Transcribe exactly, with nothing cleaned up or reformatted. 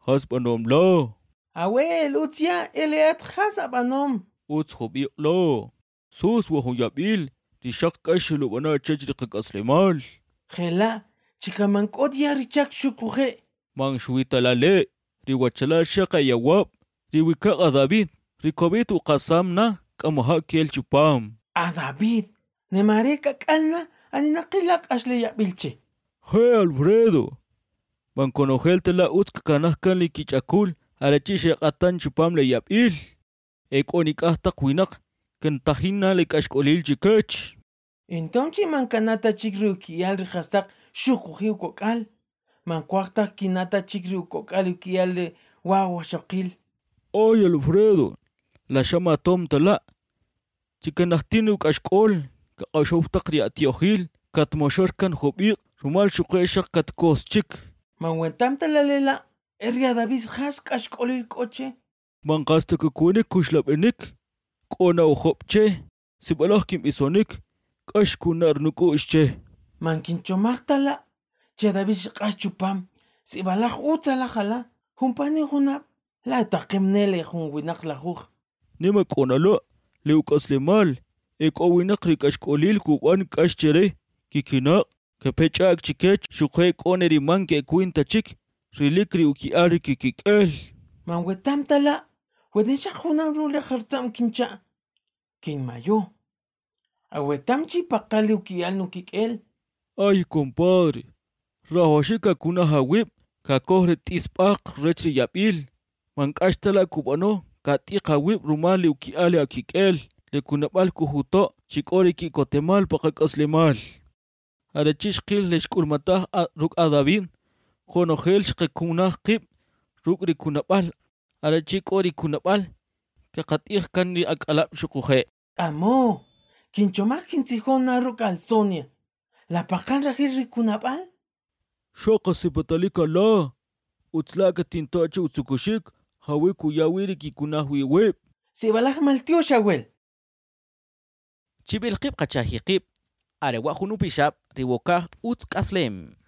hasbanom lo. Awel, utzia, eleat hasabanom. Uts hobi lo. Sus wahun yabil. Di shak kashelu bana chajri kakaslemal. Gela, chikamankot ya richak shukuje. Mang shuita la le. Riwachala shaka yawab. Riwika David. Rikobitu qasamna. Kamaha kiel chupam. A David, nemareka kalna, aninakilak asle yabilche. Hey Alfredo. Van conogel la utsk kanahkan li kichakul. Arachish atan chupam le yabil. Ek onik hasta kuinak. Kentahina le kashkolil chikach. Entonces mankanata chikriu kial rihastak shukujiu kokal. Mankuaktak kinata chikriu kokal kial le wawa shokil. Oy Alfredo. La llama tom tala. Chikanahtinuk ashkol. Kakashoftak riatiojil. Katmoshorkan hobik. Rumal shukeshak katkoschik. Manwentam talalela. Eria David hask ashkolil koche. Mankasta kukunik kushlabenik. Kona uhopche. Sibalahkim isonik. Kashkunar nuku ische. Mankinchomaktala. Che David shikashchupam. Sibalaj utala jala. Humpani hunap. La taqimnele hun winak lahuj. Nima kona lo. Leukaslemal. Ek owinak rikashkolil kuban kashchere. Kikinak. Kapechak chikech. Shukhe koneri manke kuinta chik. Rilikri ukiari kikikel. Manwetam tala. Weden shakunan rule hartam kincha. Kin mayo. Awetam chi pakali ukial nukikel. Ay compadre. Rahoshika kuna hawib. Kakohre tispak rechri yabil. Mankashtala kubano. Katik hawib rumali ukiali akikel. Le kunabal kuhuto. Chikori ki kotemal pakakaslemal. Arachish kil leshkulmatah ruk adabin. Konogel shkekunah kib. Ruk rikunabal. Arachik ori kunabal. Kakatik kan ni akalap shukuhe. Amo. Kinchomak kinsihona ruk alsonia. La pakan rahir rikunabal. Shoka sipatalika la. Utslaka tintoche utsukushik. Hawi kuyawiri kikunahwi web. Sibalaj maltio shawel. Chibil qib qachahi qib. Are wahunu pishab riwokah utkaslem.